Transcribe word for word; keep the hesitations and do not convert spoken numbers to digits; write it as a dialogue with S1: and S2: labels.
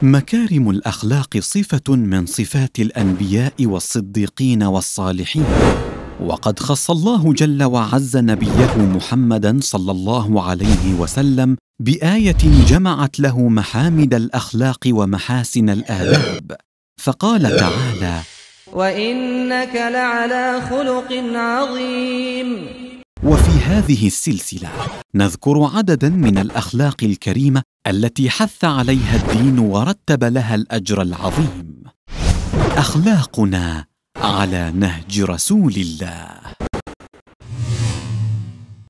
S1: مكارم الأخلاق صفة من صفات الأنبياء والصديقين والصالحين، وقد خص الله جل وعز نبيه محمداً صلى الله عليه وسلم بآية جمعت له محامد الأخلاق ومحاسن الآداب، فقال تعالى:
S2: وإنك لعلى خلق عظيم.
S1: وفي هذه السلسلة نذكر عدداً من الأخلاق الكريمة التي حث عليها الدين ورتب لها الأجر العظيم. أخلاقنا على نهج رسول الله.